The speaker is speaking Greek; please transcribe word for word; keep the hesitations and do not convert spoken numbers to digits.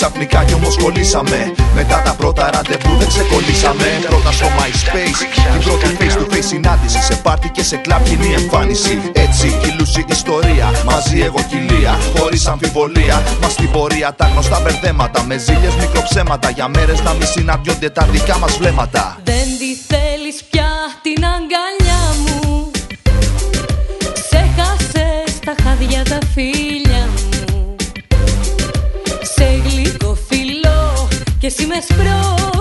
ξαφνικά κι όμως κολλήσαμε. Μετά τα πρώτα ραντεβού δεν ξεκολλήσαμε. Πρώτα στο MySpace, την πρώτη face to face συνάντηση. Σε πάρτι και σε κλαμπ κοινή εμφάνιση. Έτσι κυλούσε η ιστορία, μαζί εγώ κοιλία. Χωρίς αμφιβολία, μας στην πορεία τα γνωστά μπερδέματα. Με ζήλιες μικροψέματα, για μέρες να μη συναντιόνται τα δικά μας βλέμματα. Δεν τη θέλεις πια την αγκαλιά μου. Ξέχασες τα χάδια τα φίλια μου. Σε γλυκό φιλό και εσύ με σπρώχνεις.